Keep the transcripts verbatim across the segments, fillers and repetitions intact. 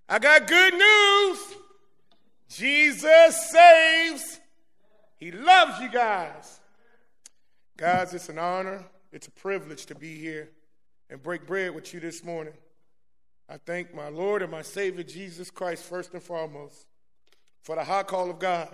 I got good news. Jesus saves. He loves you guys. Guys, it's an honor. It's a privilege to be here and break bread with you this morning. I thank my Lord and my Savior, Jesus Christ, first and foremost, for the high call of God,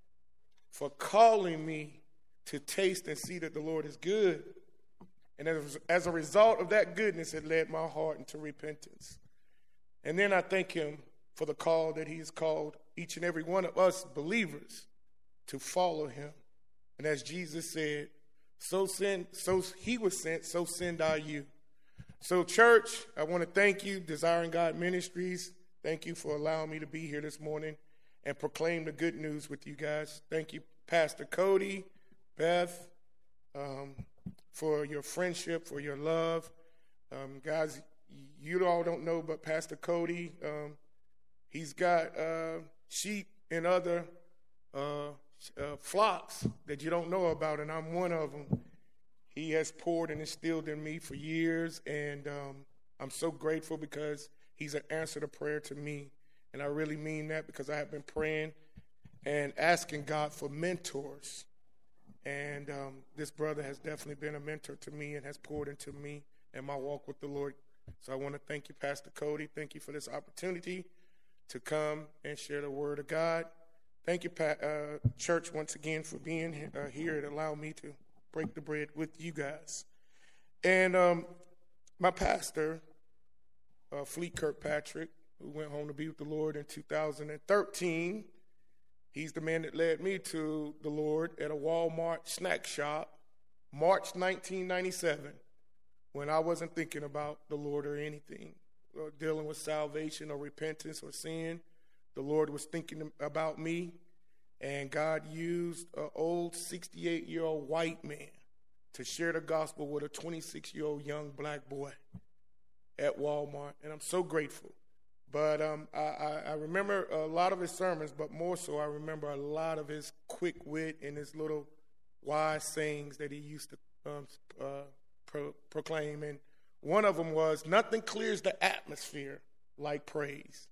for calling me to taste and see that the Lord is good. And as, as a result of that goodness, it led my heart into repentance. And then I thank him for the call that he has called each and every one of us believers to follow him. And as Jesus said, so send, so he was sent, so send I you. So church, I want to thank you, Desiring God Ministries. Thank you for allowing me to be here this morning and proclaim the good news with you guys. Thank you, Pastor Cody, Beth, um, for your friendship, for your love. Um, guys, you all don't know, but Pastor Cody, um, he's got uh, sheep and other uh, uh, flocks that you don't know about, and I'm one of them. He has poured and instilled in me for years, and um, I'm so grateful because he's an answer to prayer to me. And I really mean that because I have been praying and asking God for mentors. And um, this brother has definitely been a mentor to me and has poured into me and my walk with the Lord. So I want to thank you, Pastor Cody. Thank you for this opportunity to come and share the word of God. Thank you, pa- uh, church, once again for being uh, here and allow me to break the bread with you guys. And um, my pastor, uh, Fleet Kirkpatrick, who went home to be with the Lord in two thousand thirteen, he's the man that led me to the Lord at a Walmart snack shop, March nineteen ninety-seven, when I wasn't thinking about the Lord or anything, or dealing with salvation or repentance or sin. The Lord was thinking about me. And God used an old sixty-eight-year-old white man to share the gospel with a twenty-six-year-old young black boy at Walmart. And I'm so grateful. But um, I, I, I remember a lot of his sermons, but more so I remember a lot of his quick wit and his little wise sayings that he used to um, uh, pro- proclaim. And one of them was, nothing clears the atmosphere like praise.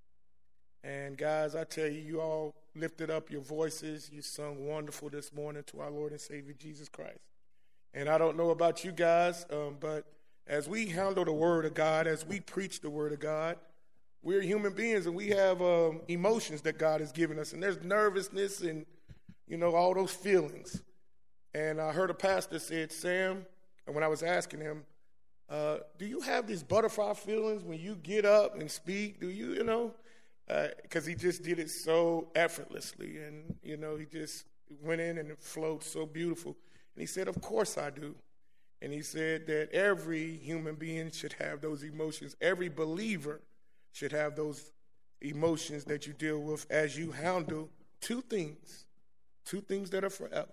And guys, I tell you, you all lifted up your voices. You sung wonderful this morning to our Lord and Savior, Jesus Christ. And I don't know about you guys, um, but as we handle the word of God, as we preach the word of God, we're human beings and we have um, emotions that God has given us. And there's nervousness and, you know, all those feelings. And I heard a pastor said, Sam, and when I was asking him, uh, do you have these butterfly feelings when you get up and speak? Do you, you know? Because uh, he just did it so effortlessly, and, you know, he just went in and it flowed so beautiful. And he said, of course I do. And he said that every human being should have those emotions. Every believer should have those emotions that you deal with as you handle two things, two things that are forever,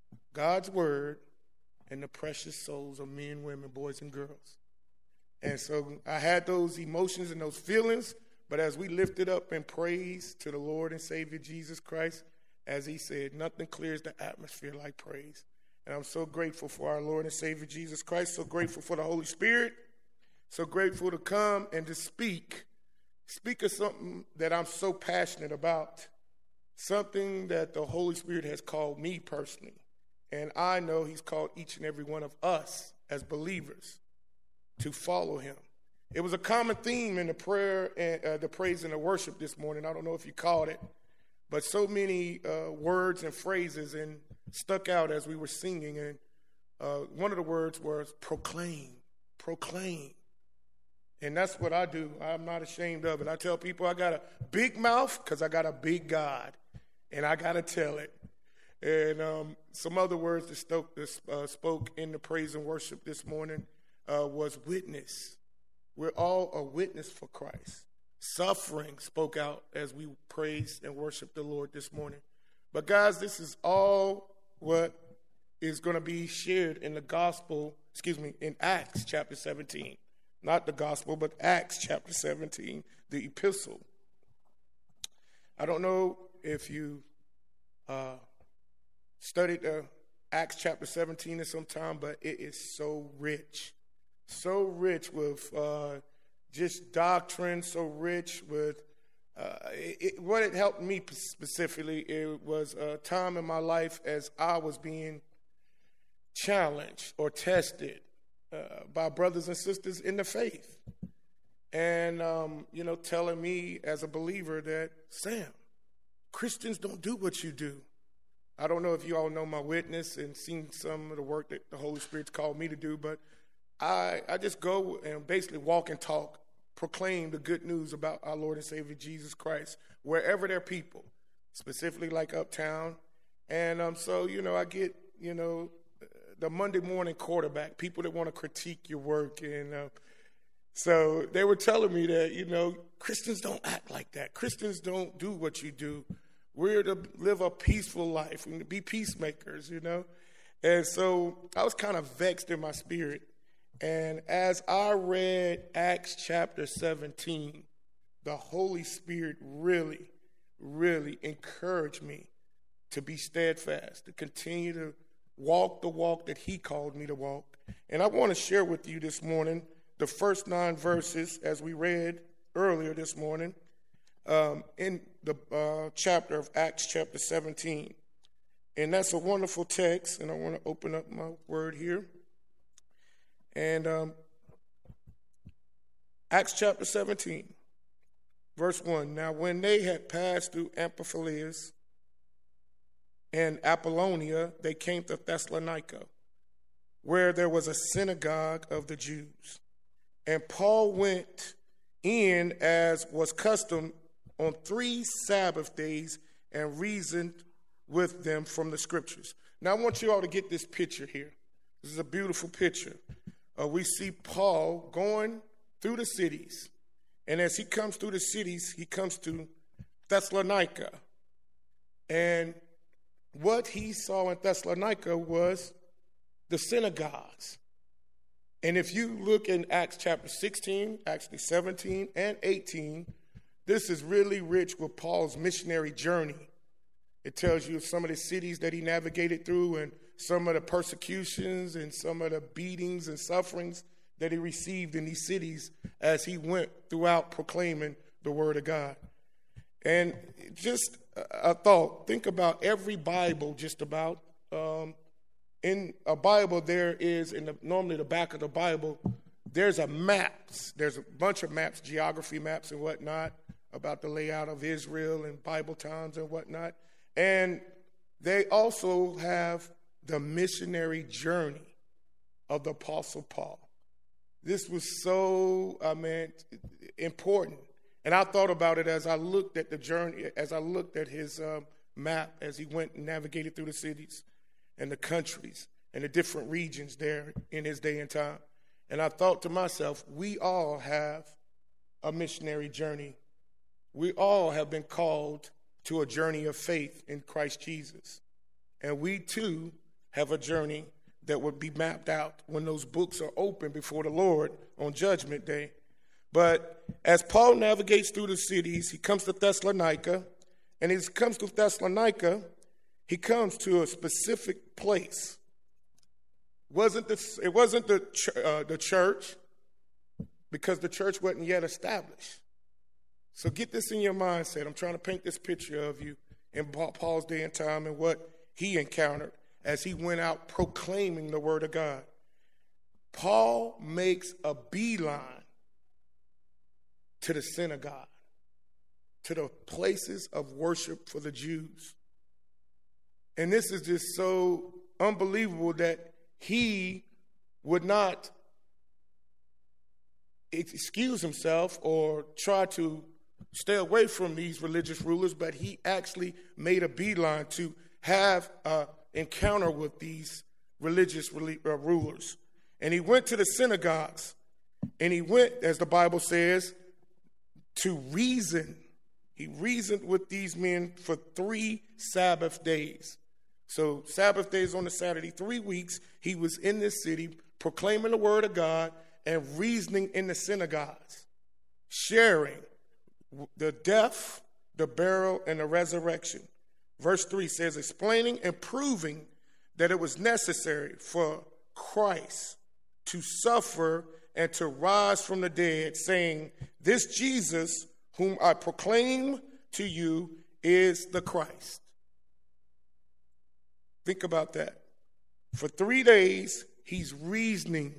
God's word and the precious souls of men, women, boys, and girls. And so I had those emotions and those feelings. But as we lifted up in praise to the Lord and Savior Jesus Christ, as he said, nothing clears the atmosphere like praise. And I'm so grateful for our Lord and Savior Jesus Christ, so grateful for the Holy Spirit, so grateful to come and to speak, speak of something that I'm so passionate about, something that the Holy Spirit has called me personally. And I know he's called each and every one of us as believers to follow him. It was a common theme in the prayer and uh, the praise and the worship this morning. I don't know if you caught it, but so many uh, words and phrases and stuck out as we were singing. And uh, one of the words was proclaim, proclaim. And that's what I do. I'm not ashamed of it. I tell people I got a big mouth because I got a big God, and I got to tell it. And um, some other words that spoke, uh, spoke in the praise and worship this morning uh, was witness. We're all a witness for Christ. Suffering spoke out as we praised and worshiped the Lord this morning. But guys, this is all what is going to be shared in the gospel, excuse me, in Acts chapter seventeen. Not the gospel, but Acts chapter seventeen, the epistle. I don't know if you uh, studied uh, Acts chapter seventeen at some time, but it is so rich. So rich with uh, just doctrine, so rich with uh, it, it, what it helped me specifically, it was a time in my life as I was being challenged or tested uh, by brothers and sisters in the faith. And, um, you know, telling me as a believer that, Sam, Christians don't do what you do. I don't know if you all know my witness and seen some of the work that the Holy Spirit's called me to do, but I, I just go and basically walk and talk, proclaim the good news about our Lord and Savior Jesus Christ, wherever there are people, specifically like uptown. And um, so, you know, I get, you know, the Monday morning quarterback, people that want to critique your work. And uh, so they were telling me that, you know, Christians don't act like that. Christians don't do what you do. We're to live a peaceful life and to be peacemakers, you know. And so I was kind of vexed in my spirit. And as I read Acts chapter seventeen, the Holy Spirit really, really encouraged me to be steadfast, to continue to walk the walk that he called me to walk. And I want to share with you this morning the first nine verses as we read earlier this morning um, in the uh, chapter of Acts chapter seventeen. And that's a wonderful text, and I want to open up my word here. And um, Acts chapter seventeen, verse one. Now, when they had passed through Amphipolis and Apollonia, they came to Thessalonica, where there was a synagogue of the Jews. And Paul went in as was custom on three Sabbath days and reasoned with them from the scriptures. Now, I want you all to get this picture here. This is a beautiful picture. Uh, we see Paul going through the cities. And as he comes through the cities, he comes to Thessalonica. And what he saw in Thessalonica was the synagogues. And if you look in Acts chapter sixteen, actually seventeen and eighteen, this is really rich with Paul's missionary journey. It tells you some of the cities that he navigated through and some of the persecutions and some of the beatings and sufferings that he received in these cities as he went throughout proclaiming the word of God. And just a thought, think about every Bible just about. Um, in a Bible there is, in the, normally the back of the Bible, there's a maps. There's a bunch of maps, geography maps and whatnot, about the layout of Israel and Bible times and whatnot. And they also have the missionary journey of the Apostle Paul. This was so, I mean, important. And I thought about it as I looked at the journey, as I looked at his um, map, as he went and navigated through the cities and the countries and the different regions there in his day and time. And I thought to myself, we all have a missionary journey. We all have been called to a journey of faith in Christ Jesus. And we too have a journey that would be mapped out when those books are open before the Lord on Judgment Day. But as Paul navigates through the cities, he comes to Thessalonica, and as he comes to Thessalonica, he comes to a specific place. Wasn't the, it wasn't the, ch- uh, the church, because the church wasn't yet established. So get this in your mindset. I'm trying to paint this picture of you in Paul's day and time and what he encountered as he went out proclaiming the word of God. Paul makes a beeline to the synagogue, to the places of worship for the Jews. And this is just so unbelievable that he would not excuse himself or try to stay away from these religious rulers, but he actually made a beeline to have an encounter with these religious rulers. And he went to the synagogues, and he went, as the Bible says, to reason. He reasoned with these men for three Sabbath days. So Sabbath days on a Saturday, three weeks, he was in this city proclaiming the word of God and reasoning in the synagogues, sharing the death, the burial, and the resurrection. Verse three says, explaining and proving that it was necessary for Christ to suffer and to rise from the dead, saying, this Jesus, whom I proclaim to you is the Christ. Think about that. For three days, he's reasoning.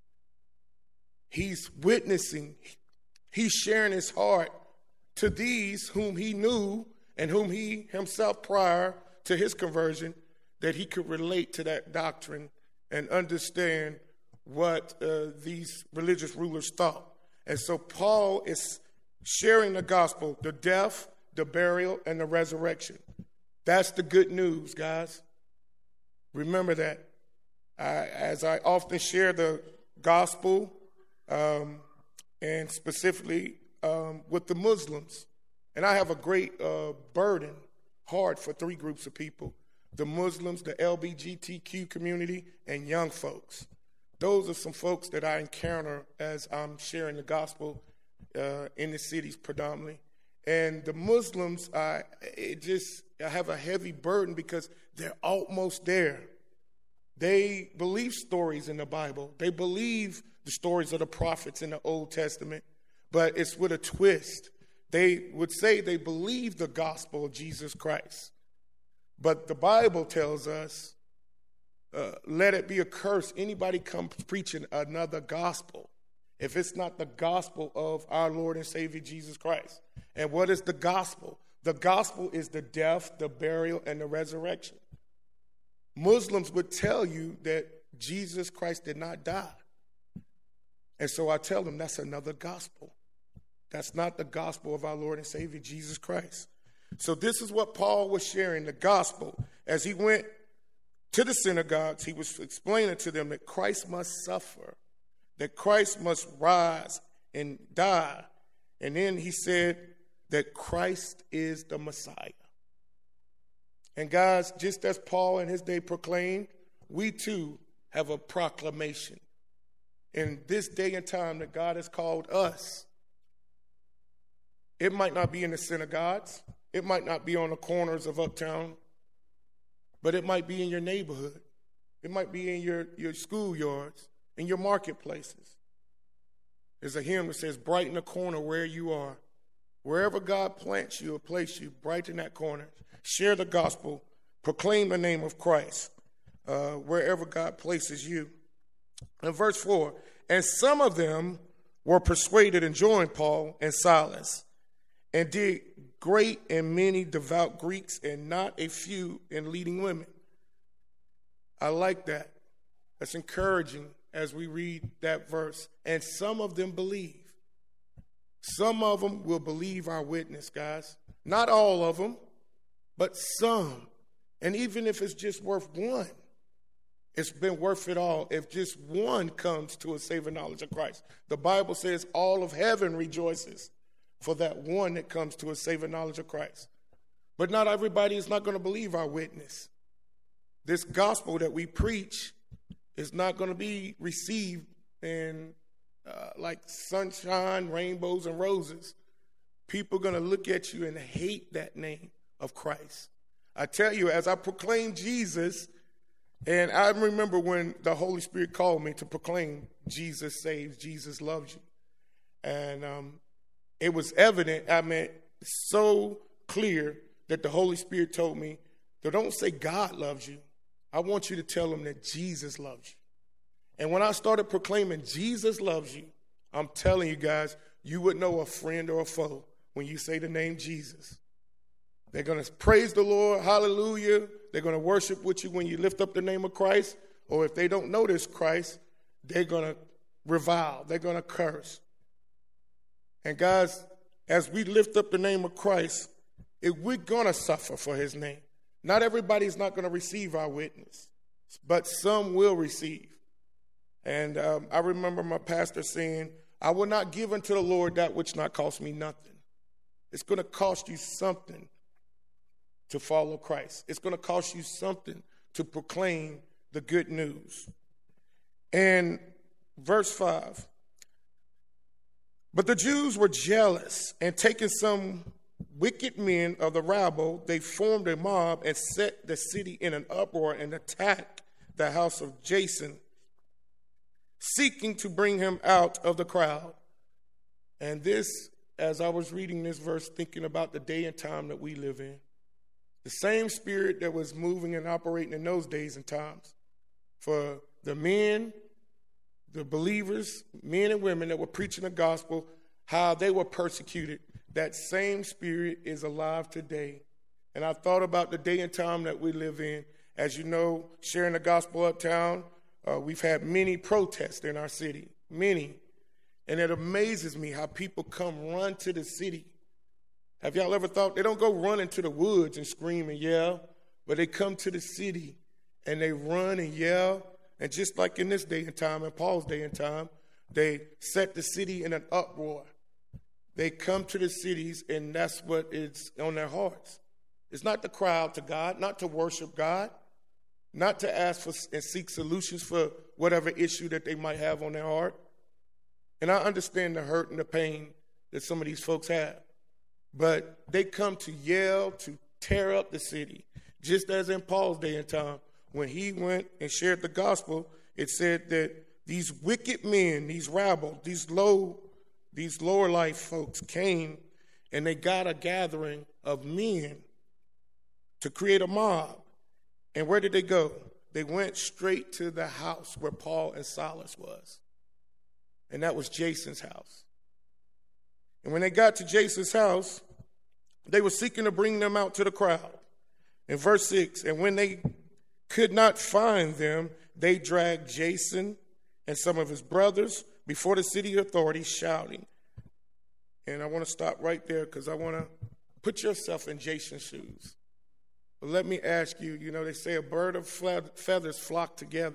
He's witnessing. He's sharing his heart to these whom he knew and whom he himself, prior to his conversion, that he could relate to that doctrine and understand what uh, these religious rulers thought. And so Paul is sharing the gospel, the death, the burial, and the resurrection. That's the good news, guys. Remember that. I, as I often share the gospel, um, and specifically um, with the Muslims, and I have a great uh, burden, heart for three groups of people: the Muslims, the L G B T Q community, and young folks. Those are some folks that I encounter as I'm sharing the gospel uh, in the cities predominantly. And the Muslims, I it just I have a heavy burden because they're almost there. They believe stories in the Bible. They believe the stories of the prophets in the Old Testament, but it's with a twist. They would say they believe the gospel of Jesus Christ. But the Bible tells us, uh, let it be a curse. Anybody come preaching another gospel, if it's not the gospel of our Lord and Savior Jesus Christ. And what is the gospel? The gospel is the death, the burial, and the resurrection. Muslims would tell you that Jesus Christ did not die. And so I tell them that's another gospel. That's not the gospel of our Lord and Savior Jesus Christ. So this is what Paul was sharing, the gospel. As he went to the synagogues, he was explaining to them that Christ must suffer, that Christ must rise and die. And then he said that Christ is the Messiah. And guys, just as Paul in his day proclaimed, we too have a proclamation in this day and time that God has called us. It might not be in the synagogues. It might not be on the corners of uptown, but it might be in your neighborhood. It might be in your, your schoolyards, in your marketplaces. There's a hymn that says, brighten the corner where you are. Wherever God plants you or place you, brighten that corner. Share the gospel. Proclaim the name of Christ uh, wherever God places you. In verse four, and some of them were persuaded and joined Paul and Silas, and did great and many devout Greeks, and not a few in leading women. I like that. That's encouraging as we read that verse. And some of them believe. Some of them will believe our witness, guys. Not all of them, but some. And even if it's just worth one, it's been worth it all if just one comes to a saving knowledge of Christ. The Bible says all of heaven rejoices for that one that comes to a saving knowledge of Christ. But not everybody is not going to believe our witness. This gospel that we preach is not going to be received in uh, like sunshine, rainbows, and roses. People are going to look at you and hate that name of Christ. I tell you, as I proclaim Jesus, and I remember when the Holy Spirit called me to proclaim Jesus saves, Jesus loves you. And um, it was evident, I mean, so clear that the Holy Spirit told me, don't say God loves you. I want you to tell them that Jesus loves you. And when I started proclaiming Jesus loves you, I'm telling you guys, you would know a friend or a foe when you say the name Jesus. They're going to praise the Lord, hallelujah. They're going to worship with you when you lift up the name of Christ. Or if they don't know this Christ, they're going to revile. They're going to curse. And guys, as we lift up the name of Christ, if we're going to suffer for his name. Not everybody's not going to receive our witness, but some will receive. And um, I remember my pastor saying, I will not give unto the Lord that which not cost me nothing. It's going to cost you something to follow Christ. It's going to cost you something to proclaim the good news. And verse five, but the Jews were jealous, and taking some wicked men of the rabble, they formed a mob and set the city in an uproar and attacked the house of Jason, seeking to bring him out of the crowd. And this, as I was reading this verse, thinking about the day and time that we live in. The same spirit that was moving and operating in those days and times for the men, the believers, men and women that were preaching the gospel, how they were persecuted, that same spirit is alive today. And I thought about the day and time that we live in. As you know, sharing the gospel uptown, uh, we've had many protests in our city, many. And it amazes me how people come run to the city. Have y'all ever thought, they don't go run into the woods and scream and yell, but they come to the city and they run and yell. And just like in this day and time, in Paul's day and time, they set the city in an uproar. They come to the cities, and that's what is on their hearts. It's not to cry out to God, not to worship God, not to ask for and seek solutions for whatever issue that they might have on their heart. And I understand the hurt and the pain that some of these folks have. But they come to yell, to tear up the city. Just as in Paul's day and time, when he went and shared the gospel, it said that these wicked men, these rabble, these low, these lower life folks came and they got a gathering of men to create a mob. And where did they go? They went straight to the house where Paul and Silas was. And that was Jason's house. And when they got to Jason's house, they were seeking to bring them out to the crowd. In verse six, and when they could not find them, they dragged Jason and some of his brothers before the city authorities, shouting. And I want to stop right there because I want to put yourself in Jason's shoes. But let me ask you, you know, they say a bird of feathers flock together.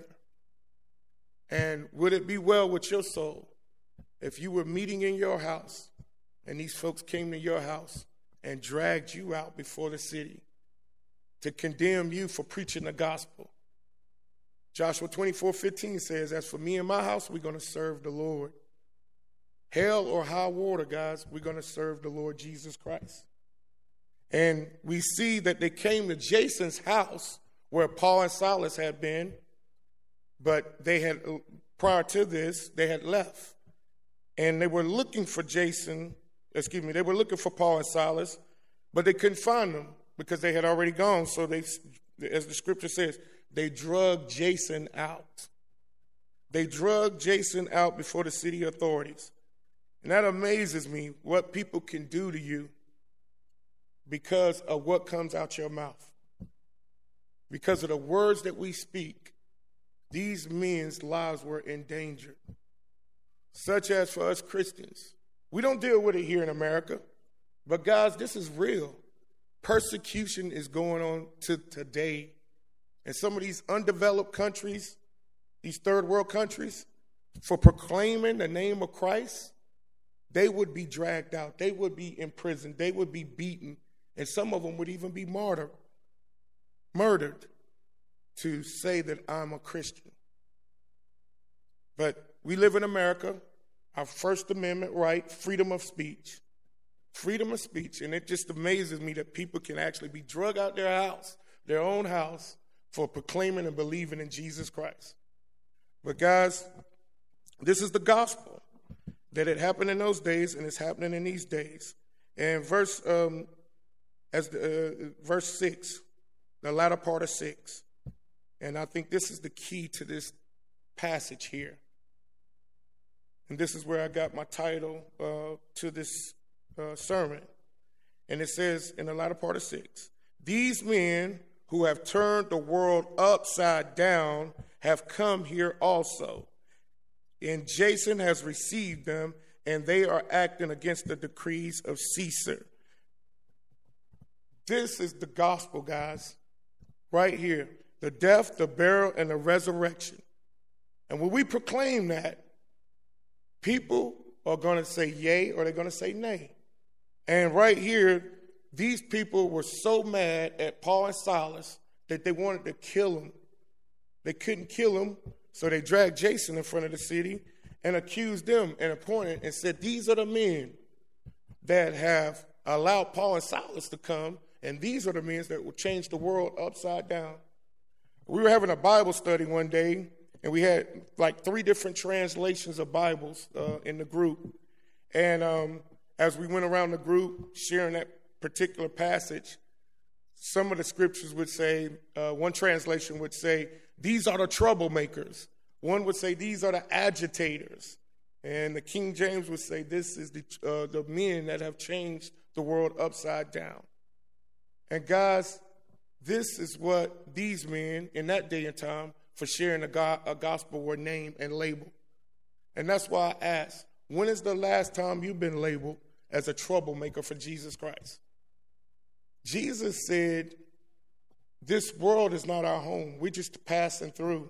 And would it be well with your soul if you were meeting in your house and these folks came to your house and dragged you out before the city to condemn you for preaching the gospel? Joshua twenty-four fifteen says, as for me and my house, we're going to serve the Lord. Hell or high water, guys, we're going to serve the Lord Jesus Christ. And we see that they came to Jason's house where Paul and Silas had been, but they had, prior to this, they had left. And they were looking for Jason, excuse me, they were looking for Paul and Silas, but they couldn't find them because they had already gone. So they, as the scripture says, they drugged Jason out. They drugged Jason out before the city authorities. And that amazes me, what people can do to you because of what comes out your mouth. Because of the words that we speak, these men's lives were endangered. Such as for us Christians. We don't deal with it here in America. But guys, this is real. Persecution is going on to today. In some of these undeveloped countries, these third world countries, for proclaiming the name of Christ, they would be dragged out. They would be imprisoned. They would be beaten. And some of them would even be martyred, murdered to say that I'm a Christian. But we live in America, our First Amendment right, freedom of speech. Freedom of speech. And it just amazes me that people can actually be drugged out their house, their own house, for proclaiming and believing in Jesus Christ. But guys, this is the gospel. That it happened in those days and it's happening in these days. And verse um, as the, uh, verse six, the latter part of six. And I think this is the key to this passage here. And this is where I got my title uh, to this uh, sermon. And it says in the latter part of six, these men who have turned the world upside down have come here also. And Jason has received them, and they are acting against the decrees of Caesar. This is the gospel, guys, right here. The death, the burial, and the resurrection. And when we proclaim that, people are going to say yay or they're going to say nay. And right here, these people were so mad at Paul and Silas that they wanted to kill them. They couldn't kill them. So they dragged Jason in front of the city and accused them and appointed and said, these are the men that have allowed Paul and Silas to come, and these are the men that will change the world upside down. We were having a Bible study one day, and we had like three different translations of Bibles uh, in the group. And um, as we went around the group sharing that particular passage, some of the scriptures would say, uh, one translation would say, these are the troublemakers. One would say, these are the agitators. And the King James would say, this is the, uh, the men that have changed the world upside down. And guys, this is what these men in that day and time for sharing a, God, a gospel were named and labeled. And that's why I ask, when is the last time you've been labeled as a troublemaker for Jesus Christ? Jesus said, this world is not our home. We're just passing through.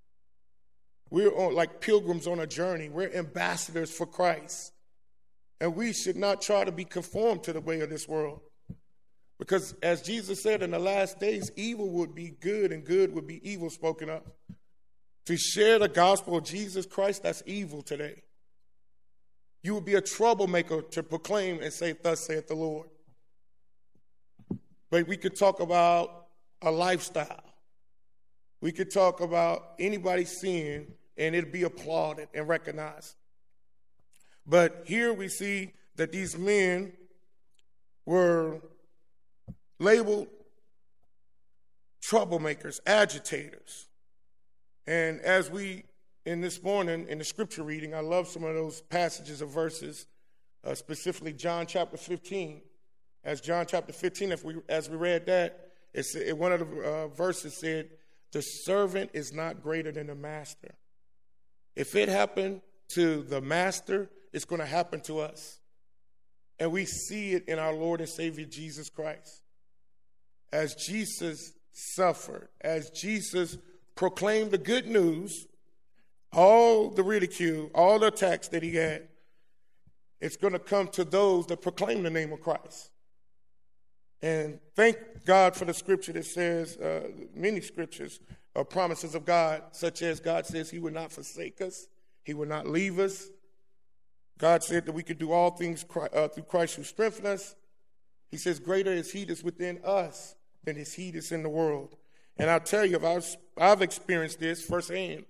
We're on, like pilgrims on a journey. We're ambassadors for Christ. And we should not try to be conformed to the way of this world. Because as Jesus said, in the last days, evil would be good and good would be evil spoken of. To share the gospel of Jesus Christ, that's evil today. You would be a troublemaker to proclaim and say, thus saith the Lord. But we could talk about a lifestyle. We could talk about anybody's sin and it'd be applauded and recognized. But here we see that these men were labeled troublemakers, agitators. And as we, in this morning, in the scripture reading, I love some of those passages of verses, uh, specifically John chapter fifteen. As John chapter fifteen, if we, as we read that, it said, one of the uh, verses said, the servant is not greater than the master. If it happened to the master, it's going to happen to us. And we see it in our Lord and Savior Jesus Christ. As Jesus suffered, as Jesus proclaimed the good news, all the ridicule, all the attacks that he had, it's going to come to those that proclaim the name of Christ. And thank God for the scripture that says, uh, many scriptures are promises of God, such as God says he would not forsake us, he would not leave us. God said that we could do all things uh, through Christ who strengthens us. He says, greater is he that's within us than is he that's in the world. And I'll tell you, I've, I've experienced this firsthand.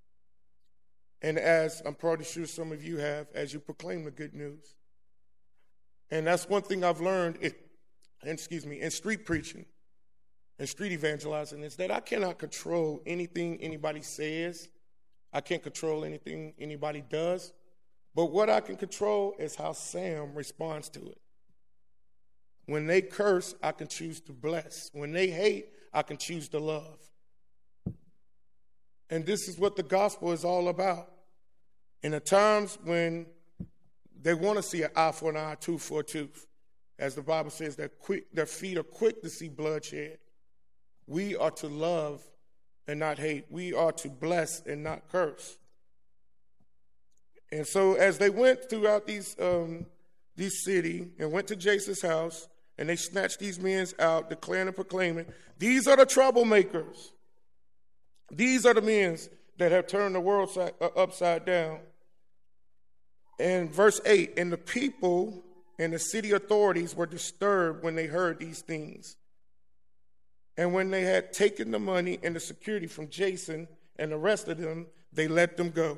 And as I'm probably sure some of you have, as you proclaim the good news. And that's one thing I've learned, it, excuse me, in street preaching and street evangelizing, is that I cannot control anything anybody says. I can't control anything anybody does. But what I can control is how Sam responds to it. When they curse, I can choose to bless. When they hate, I can choose to love. And this is what the gospel is all about. In the times when they want to see an eye for an eye, tooth for a tooth, as the Bible says, that quick, their feet are quick to see bloodshed. We are to love and not hate. We are to bless and not curse. And so as they went throughout these um, these city and went to Jason's house, and they snatched these men out, declaring and proclaiming, these are the troublemakers. These are the men that have turned the world side, uh, upside down. And verse eight, and the people and the city authorities were disturbed when they heard these things. And when they had taken the money and the security from Jason and the rest of them, they let them go.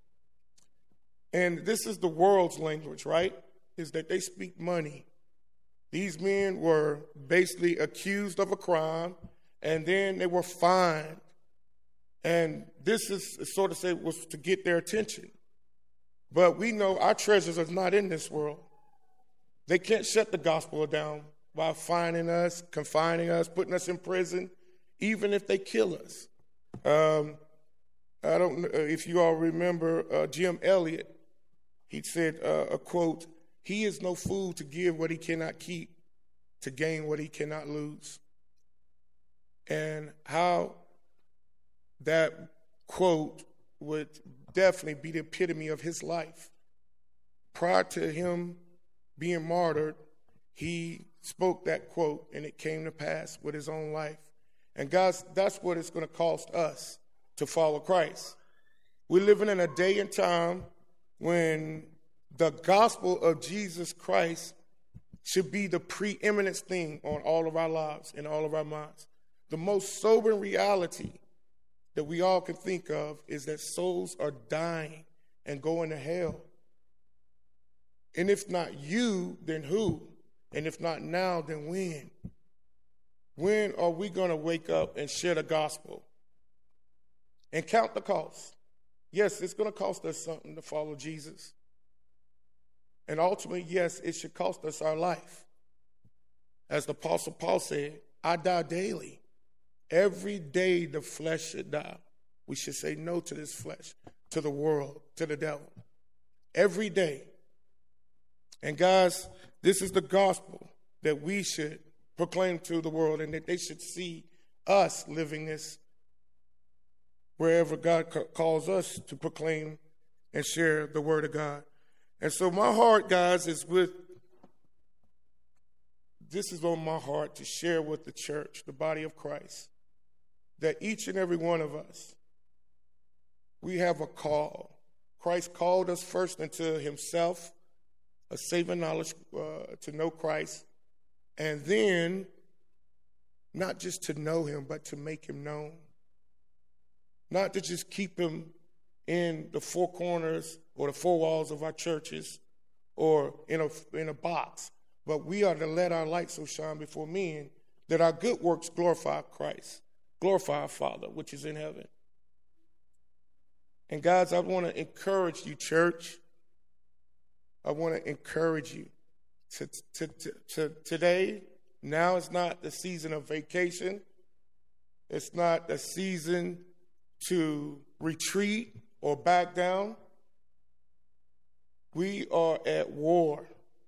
And this is the world's language, right? Is that they speak money. These men were basically accused of a crime, and then they were fined. And this is sort of say was to get their attention. But we know our treasures are not in this world. They can't shut the gospel down by fining us, confining us, putting us in prison, even if they kill us. Um, I don't know if you all remember uh, Jim Elliott. He said uh, a quote, he is no fool to give what he cannot keep, to gain what he cannot lose. And how that quote would definitely be the epitome of his life. Prior to him being martyred, he spoke that quote, and it came to pass with his own life. And guys, that's what it's going to cost us to follow Christ. We're living in a day and time when the gospel of Jesus Christ should be the preeminent thing on all of our lives and all of our minds. The most sobering reality that we all can think of is that souls are dying and going to hell. And if not you, then who? And if not now, then when? When are we going to wake up and share the gospel and count the cost? Yes, it's going to cost us something to follow Jesus. And ultimately, yes, it should cost us our life. As the Apostle Paul said, I die daily. Every day the flesh should die. We should say no to this flesh, to the world, to the devil. Every day. And guys, this is the gospel that we should proclaim to the world, and that they should see us living this wherever God calls us to proclaim and share the word of God. And so my heart, guys, is with, this is on my heart to share with the church, the body of Christ, that each and every one of us, we have a call. Christ called us first into himself, a saving knowledge uh, to know Christ, and then not just to know him, but to make him known. Not to just keep him in the four corners or the four walls of our churches or in a, in a box, but we are to let our light so shine before men that our good works glorify Christ, glorify our Father, which is in heaven. And guys, I want to encourage you, church. I want to encourage you. To, to, to, to today, now is not the season of vacation. It's not the season to retreat or back down. We are at war.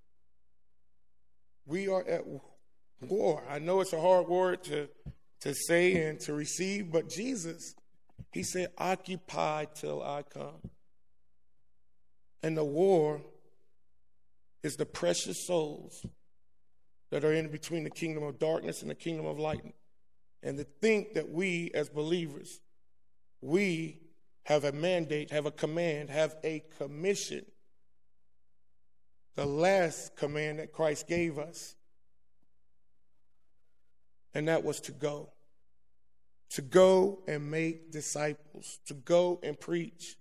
We are at war. I know it's a hard word to, to say and to receive, but Jesus, he said, occupy till I come. And the war is the precious souls that are in between the kingdom of darkness and the kingdom of light. And to think that we as believers, we have a mandate, have a command, have a commission. The last command that Christ gave us. And that was to go. To go and make disciples. To go and preach.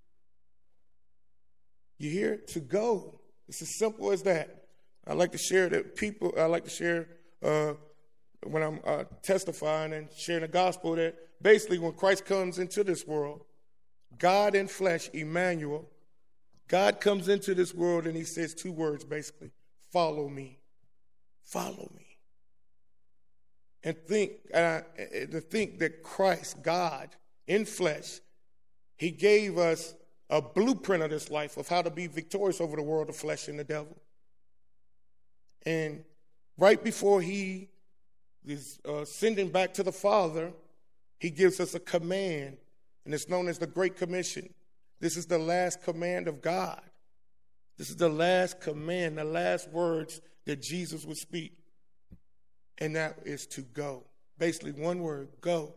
You hear? To go. It's as simple as that. I like to share that people, I like to share uh, when I'm uh, testifying and sharing the gospel that basically when Christ comes into this world, God in flesh, Emmanuel, God comes into this world and he says two words basically, follow me, follow me. And think, uh, to think that Christ, God in flesh, he gave us a blueprint of this life of how to be victorious over the world of flesh and the devil. And right before he is uh, sending back to the Father, he gives us a command, and it's known as the Great Commission. This is the last command of God. This is the last command, the last words that Jesus would speak. And that is to go. Basically, one word, go.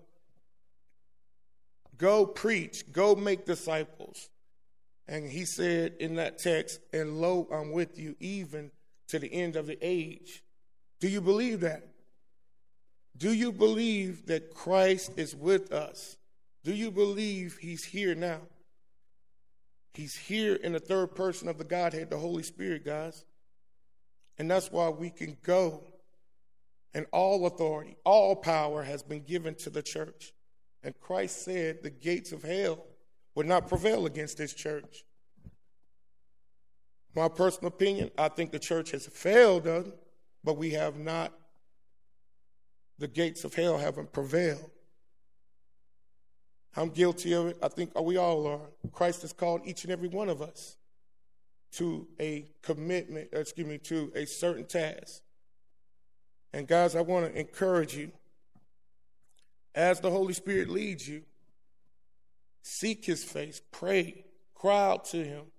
Go preach, go make disciples. And he said in that text, and lo, I'm with you even to the end of the age. Do you believe that? Do you believe that Christ is with us? Do you believe he's here now? He's here in the third person of the Godhead, the Holy Spirit, guys. And that's why we can go. And all authority, all power has been given to the church. And Christ said the gates of hell would not prevail against this church. My personal opinion, I think the church has failed us, but we have not, the gates of hell haven't prevailed. I'm guilty of it. I think we all are. Christ has called each and every one of us to a commitment, excuse me, to a certain task. And guys, I want to encourage you, as the Holy Spirit leads you, seek his face, pray, cry out to him.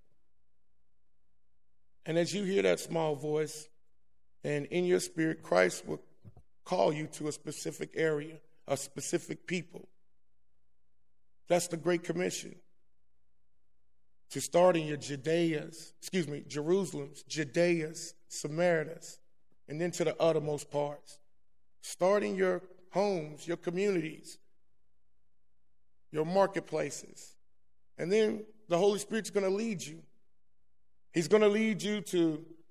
And as you hear that small voice, and in your spirit, Christ will call you to a specific area, a specific people. That's the Great Commission. To start in your Judeas, excuse me, Jerusalems, Judeas, Samaritas, and then to the uttermost parts. Start in your homes, your communities, your marketplaces. And then the Holy Spirit's going to lead you. He's going to lead you to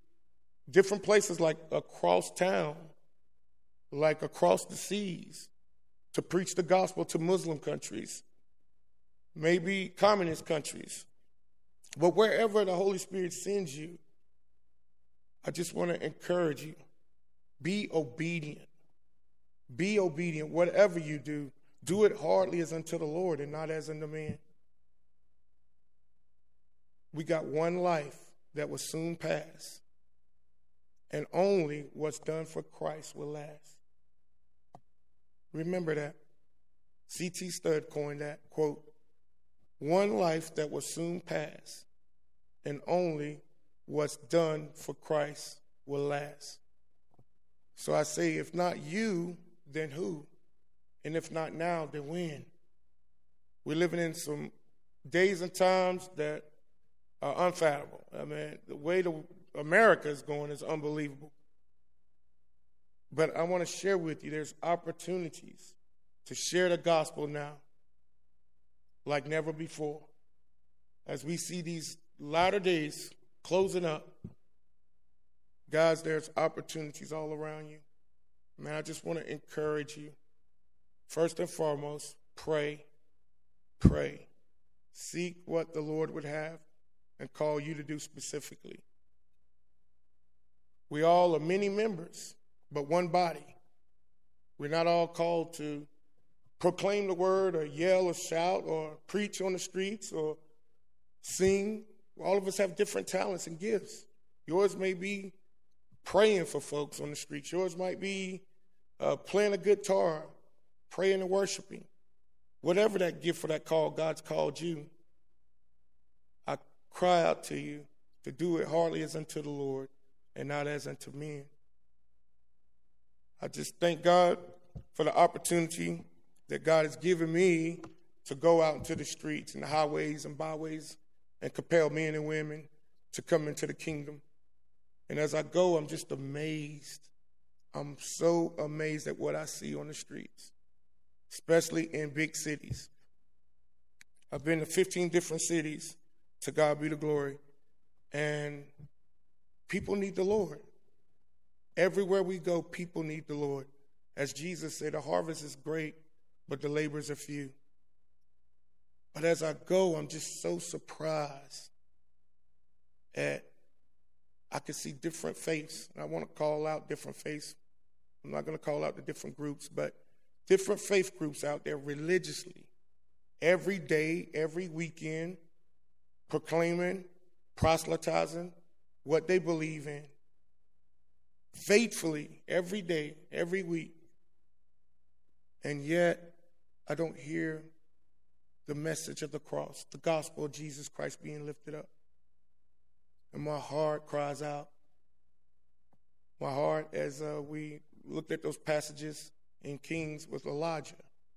different places like across town, like across the seas, to preach the gospel to Muslim countries, maybe communist countries. But wherever the Holy Spirit sends you, I just want to encourage you, be obedient. Be obedient. Whatever you do, do it heartily as unto the Lord and not as unto man. We got one life that will soon pass, and only what's done for Christ will last. Remember that. C T Studd coined that, quote, one life that will soon pass, and only what's done for Christ will last. So I say, if not you, then who? And if not now, then when? We're living in some days and times that are unfathomable. I mean, the way the America is going is unbelievable. But I want to share with you, there's opportunities to share the gospel now like never before. As we see these latter days closing up, guys, there's opportunities all around you. Man, I just want to encourage you. First and foremost, pray, pray. Seek what the Lord would have and call you to do specifically. We all are many members, but one body. We're not all called to proclaim the word or yell or shout or preach on the streets or sing. All of us have different talents and gifts. Yours may be praying for folks on the streets. Yours might be uh, playing a guitar, praying and worshiping. Whatever that gift or that call God's called you, I cry out to you to do it heartily as unto the Lord and not as unto men. I just thank God for the opportunity that God has given me to go out into the streets and the highways and byways and compel men and women to come into the kingdom. And as I go, I'm just amazed. I'm so amazed at what I see on the streets, especially in big cities. I've been to fifteen different cities, to God be the glory, and people need the Lord. Everywhere we go, people need the Lord. As Jesus said, the harvest is great, but the laborers are few. But as I go, I'm just so surprised at, I can see different faiths. And I want to call out different faiths. I'm not going to call out the different groups, but different faith groups out there religiously, every day, every weekend, proclaiming, proselytizing what they believe in. Faithfully, every day, every week. And yet, I don't hear the message of the cross, the gospel of Jesus Christ being lifted up. And my heart cries out. My heart, as uh, we looked at those passages in Kings with Elijah.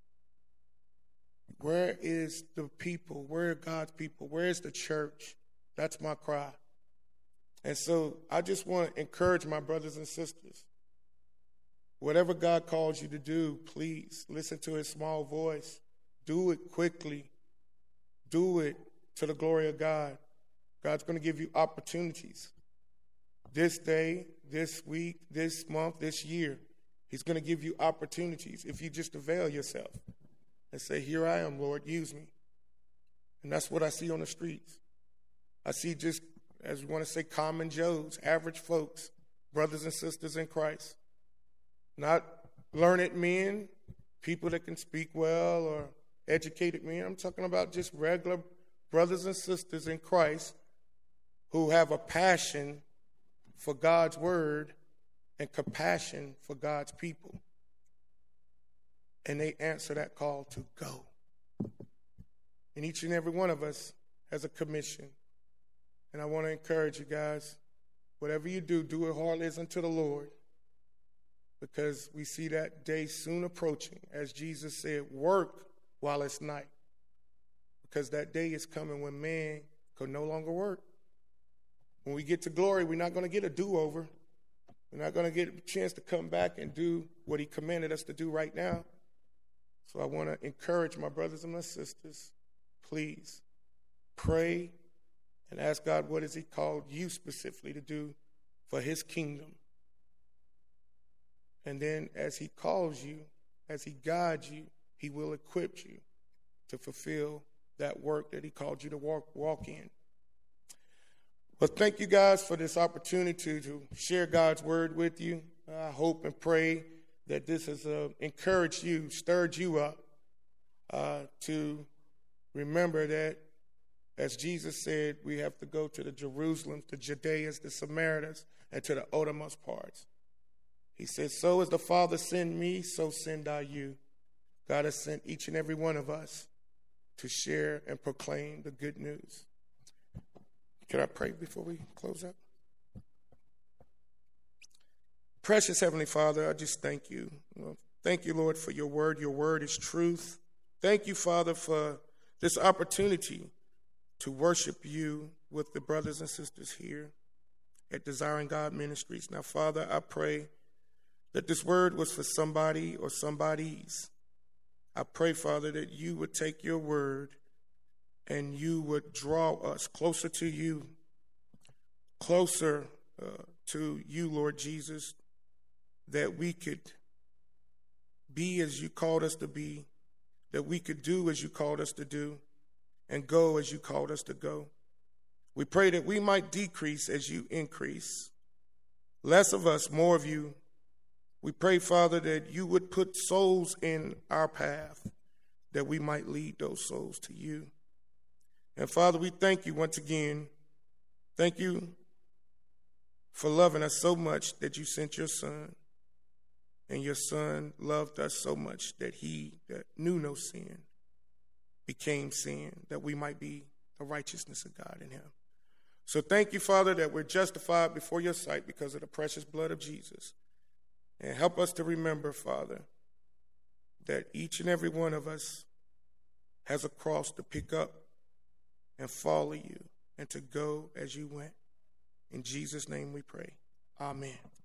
Where is the people? Where are God's people? Where is the church? That's my cry. And so I just want to encourage my brothers and sisters. Whatever God calls you to do, please listen to his small voice. Do it quickly. Do it to the glory of God. God's going to give you opportunities. This day, this week, this month, this year, he's going to give you opportunities if you just avail yourself and say, here I am, Lord, use me. And that's what I see on the streets. I see just, as we want to say, common Joes, average folks, brothers and sisters in Christ. Not learned men, people that can speak well, or educated men. I'm talking about just regular brothers and sisters in Christ who have a passion for God's word and compassion for God's people. And they answer that call to go. And each and every one of us has a commission. And I want to encourage you guys, whatever you do, do it heartily as unto the Lord. Because we see that day soon approaching. As Jesus said, work while it's night. Because that day is coming when man could no longer work. When we get to glory, we're not going to get a do-over. We're not going to get a chance to come back and do what he commanded us to do right now. So I want to encourage my brothers and my sisters, please pray and ask God what has he called you specifically to do for his kingdom. And then as he calls you, as he guides you, he will equip you to fulfill that work that he called you to walk, walk in. Well, thank you guys for this opportunity to share God's word with you. I hope and pray that this has uh, encouraged you, stirred you up uh, to remember that, as Jesus said, we have to go to the Jerusalem, the Judeas, the Samaritans, and to the uttermost parts. He said, so as the Father sent me, so send I you. God has sent each and every one of us to share and proclaim the good news. Can I pray before we close up? Precious Heavenly Father, I just thank you. Well, thank you, Lord, for your word. Your word is truth. Thank you, Father, for this opportunity to worship you with the brothers and sisters here at Desiring God Ministries. Now, Father, I pray that this word was for somebody or somebody's. I pray, Father, that you would take your word and you would draw us closer to you, closer uh, to you, Lord Jesus, that we could be as you called us to be, that we could do as you called us to do, and go as you called us to go. We pray that we might decrease as you increase. Less of us, more of you. We pray, Father, that you would put souls in our path, that we might lead those souls to you. And Father, we thank you once again. Thank you for loving us so much that you sent your son. And your son loved us so much that he that knew no sin became sin, that we might be the righteousness of God in him. So thank you, Father, that we're justified before your sight because of the precious blood of Jesus. And help us to remember, Father, that each and every one of us has a cross to pick up and follow you and to go as you went. In Jesus' name we pray. Amen.